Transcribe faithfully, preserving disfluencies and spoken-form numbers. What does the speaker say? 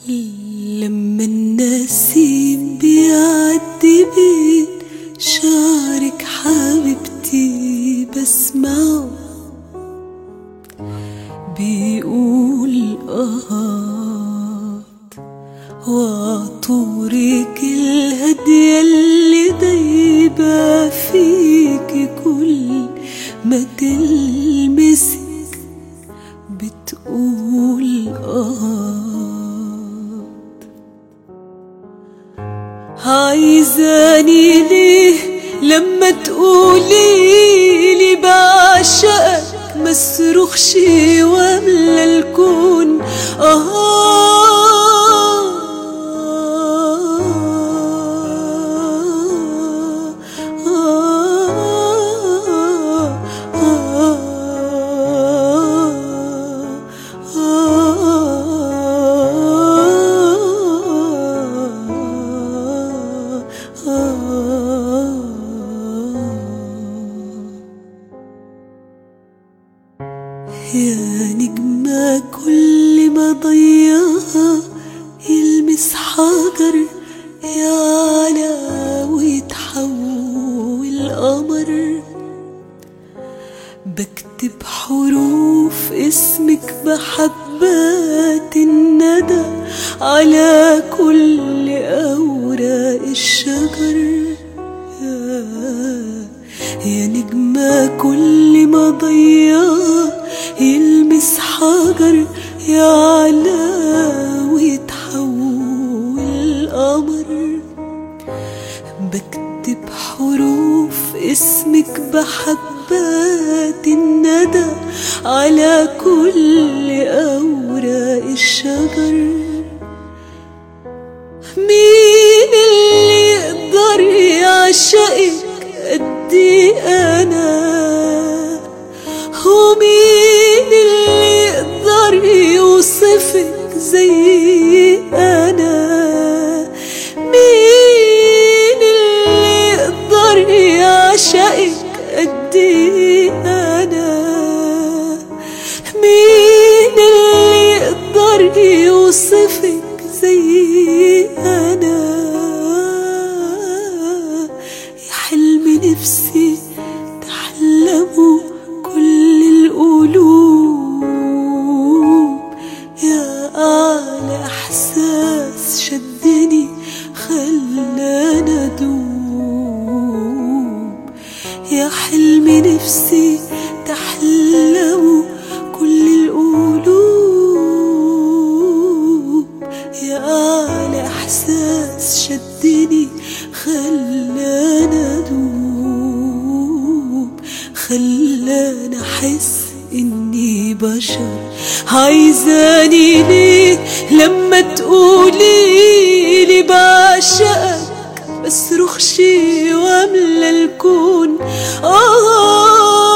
لما النسيم بيعدي بين شعرك حبيبتي بسمعه بيقول آهات، وعطورك الهادية اللي دايبة فيكي كل ما تلمسك بتقول آهات. عايزاني ليه لما تقوليلي بعشقك مصرخش واملى الكون آه. يا نجمة كل ما ضيعها يلمس حجر يعلى ويتحول قمر، بكتب حروف اسمك بحبات الندى على كل أوراق الشجر. يا, يا نجمة كل ما ضيعها يلمس حجر يعلى ويتحول قمر، بكتب حروف اسمك بحبات الندى على كل أوراق الشجر. مين اللي يقدر يعشقك قدي أنا؟ ومين اللي يقدر يوصفك زي أنا؟ مين اللي يقدر يعشقك قدي أنا؟ مين اللي يقدر يوصفك زي أنا؟ يا حلم نفسي تحلموا كل القلوب، يا أعلى إحساس شدني خلاني أدوب. يا حلم نفسي تحلموا كل القلوب، يا أعلى إحساس شدني خلاني أدوب، خلاني أحس إني بشر. عايزاني ليه لما تقوليلي بعشقك بصرخش واملى الكون آه.